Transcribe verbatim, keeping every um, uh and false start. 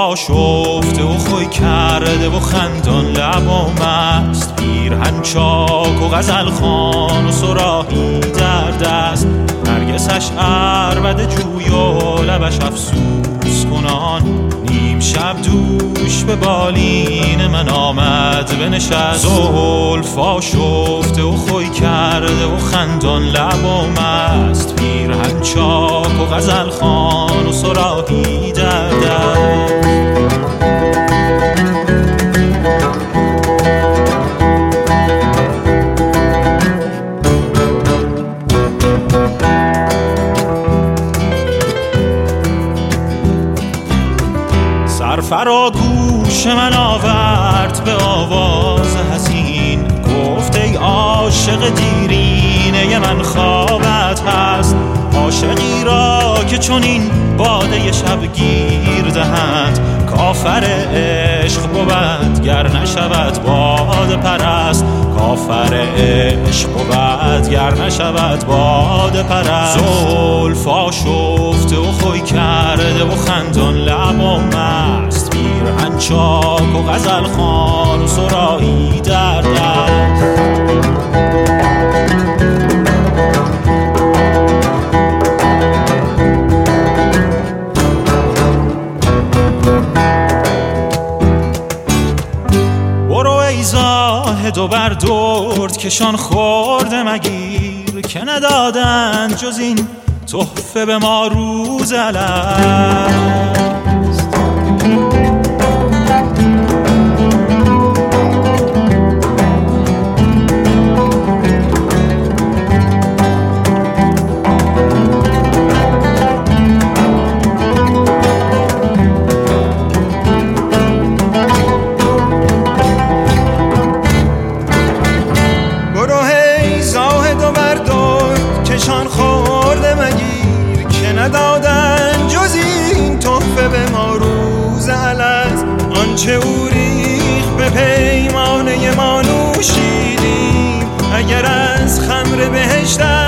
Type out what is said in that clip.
فاشفته و خوی کرده و خندان لبام است، پیرهن چاک و غزل خوان و صراحی در دست، نرگسش عربده جوی و لبش افسوس کنان. نیم شب دوش به بالین من آمد بنشست، زلف فاشفته و خوی کرده و خندان لبام است، پیرهن چاک و غزل خوان و صراحی در دست. سرفرا گوش من آورد به آواز حزین، گفت ای عاشق دیرینه من خوابت هست، عاشقی را که چنین باده شبگیر دهند، کافر عشق بود گر نشود باده پرست، کافر عشق بود گر نشود باده پرست. زلف آشفته و خوی کرده و خندان لبام است، پیرهن چاک و غزل خوان و صراحی در دست. زاهد و بر درد کشان خورده مگیر، که ندادن جز این تحفه به ما روز الست. ندادن جز این تحفه به ما روز الست، آنچه او ریخ به پیمانه ما نوشیدیم، اگر از خمر بهشت